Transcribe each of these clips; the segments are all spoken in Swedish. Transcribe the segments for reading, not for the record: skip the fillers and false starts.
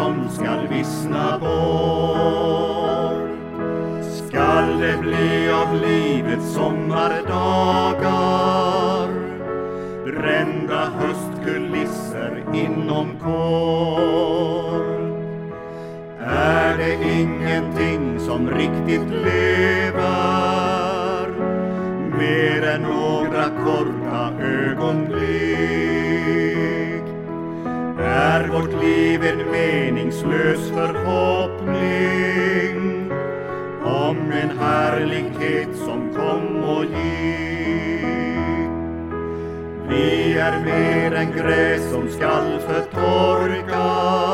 som skall vissna bort. Skall det bli av livets sommardagar, brända höstkulisser inom kort. Är det ingenting som riktigt lever, mer än några korta ögonblick? Är vårt liv en meningslös förhoppning om en härlighet som kom och gick? Vi är mer än gräs som skall förtorka,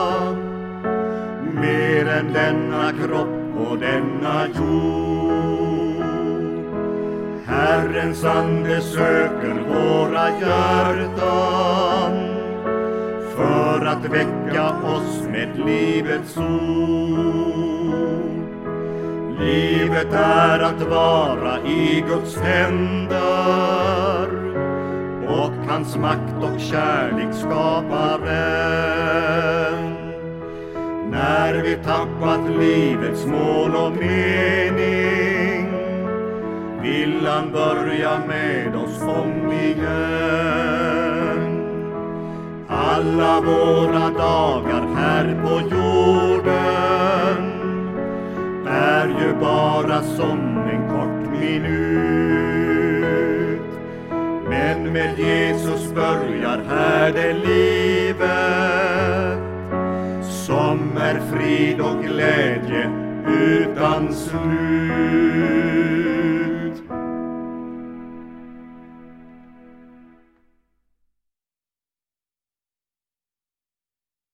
mer än denna kropp och denna jord. Herrens ande söker våra hjärtan för att väcka oss med livets ord. Livet är att vara i Guds händer, och hans makt och kärlek skaparen. När vi tappat livets mål och mening, vill han börja med oss om igen. Alla våra dagar här på jorden är ju bara som en kort minut. Men med Jesus börjar här det livet som är frid och glädje utan slut.